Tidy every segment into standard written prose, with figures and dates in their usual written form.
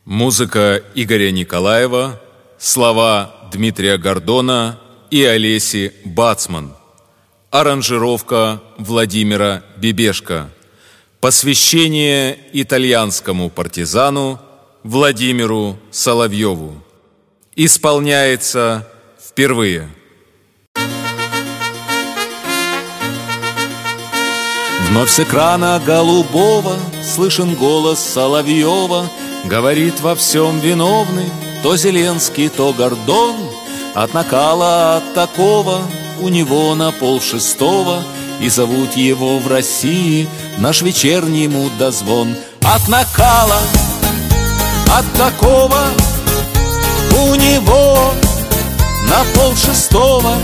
Музыка Игоря Николаева, слова Дмитрия Гордона и Олеси Бацман. Аранжировка Владимира Бебешко. Посвящение итальянскому партизану Владимиру Соловьеву. Исполняется впервые. Вновь с экрана голубого слышен голос Соловьева. Говорит, во всем виновны то Зеленский, то Гордон. От накала, от такого у него на 5:30. И зовут его в России наш вечерний мудозвон. От накала, от такого у него на 5:30.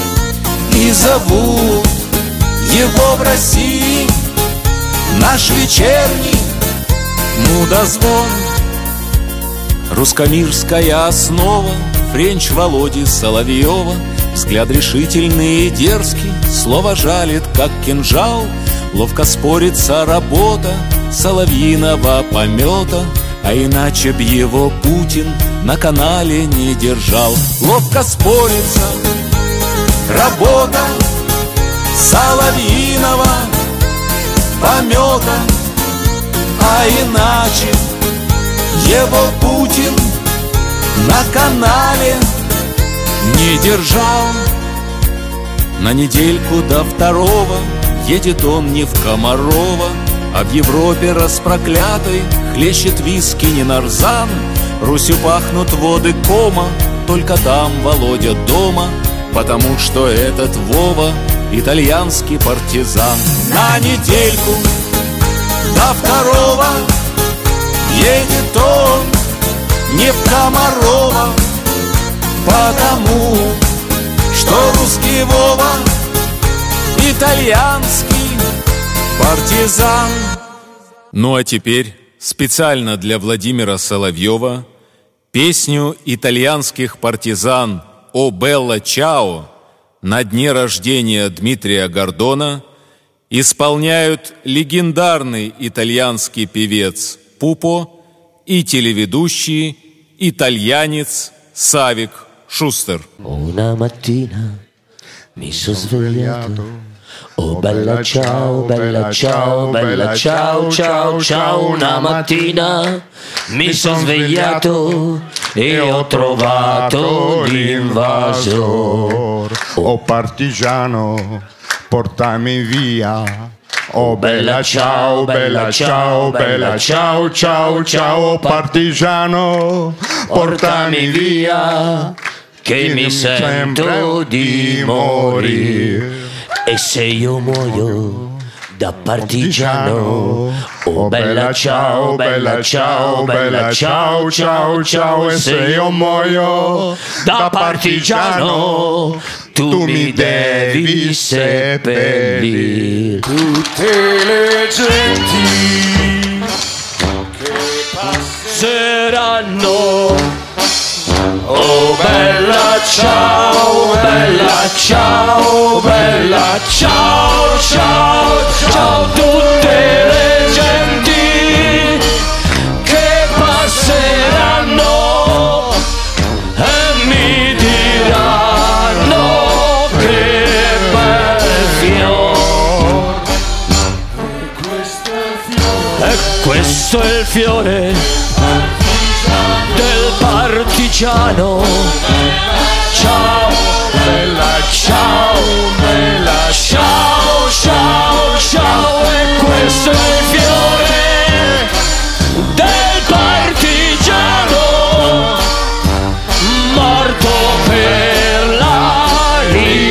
И зовут его в России наш вечерний мудозвон. Русско-мирская основа, френч Володи Соловьева. Взгляд решительный и дерзкий, слово жалит, как кинжал. Ловко спорится работа соловьиного помета, а иначе б его Путин на канале не держал. Ловко спорится работа соловьиного помета, а иначе его Путин на канале не держал. На недельку до 2 едет он не в Комарова, а в Европе распроклятой хлещет виски не нарзан. Русью пахнут воды Кома, только там Володя дома, потому что этот Вова итальянский партизан. На недельку до 2 едет он не в Комарова, потому что русский Вова итальянский партизан. Ну а теперь специально для Владимира Соловьева песню итальянских партизан «О Белла Чао» на дне рождения Дмитрия Гордона исполняют легендарный итальянский певец Пупо и телеведущий итальянец Савик Шустер. Una mattina mi sono svegliato, oh bella ciao, bella ciao, bella ciao, ciao, ciao. Una mattina mi sono svegliato e ho trovato l'invasor. Oh partigiano, portami via. Oh bella ciao, bella ciao, bella ciao, ciao, ciao. Partigiano, portami via, che mi sento di morire. E se io muoio da partigiano, oh bella ciao, bella ciao, bella ciao, ciao, ciao. E se io muoio da partigiano, tu mi devi seppellire. Tutte le genti che passeranno, oh bella ciao, bella ciao, bella ciao, ciao, ciao. Tutte le genti che passeranno e mi diranno che bel fiore. E questo è il fiore del partigiano. Ciao, bella ciao, bella ciao, ciao, ciao. E questo è il fiore del partigiano, morto per la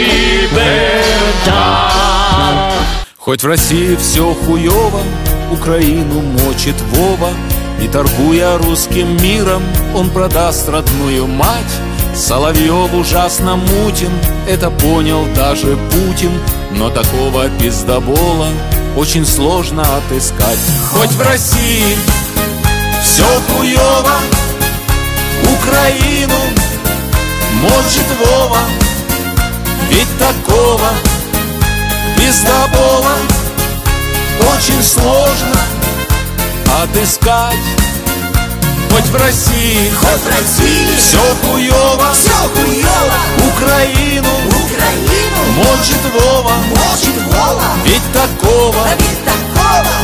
libertà. Хоть в России все хуево, Украину мочит Вова, и, торгуя русским миром, он продаст родную мать. Соловьев ужасно мутен, это понял даже Путин, но такого пиздобола очень сложно отыскать. Хоть в России все хуево, Украину мочит Вова, ведь такого пиздобола очень сложно отыскать. Хоть в России все хуёво, Украину мочит Вова. Ведь такого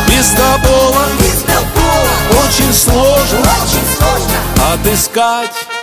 пиздобола очень сложно отыскать.